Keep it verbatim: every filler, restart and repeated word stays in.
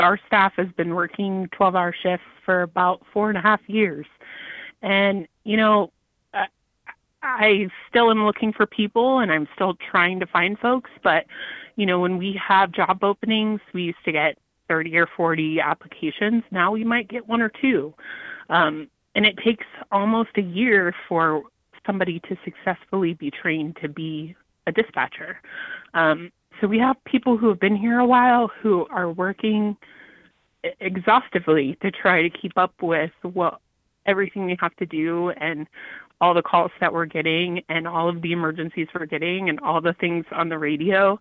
our staff has been working twelve-hour shifts for about four and a half years. And, you know, I, I still am looking for people and I'm still trying to find folks. But, you know, when we have job openings, we used to get thirty or forty applications. Now we might get one or two. Um, and it takes almost a year for somebody to successfully be trained to be a dispatcher. Um, so we have people who have been here a while who are working exhaustively to try to keep up with what everything we have to do and all the calls that we're getting and all of the emergencies we're getting and all the things on the radio.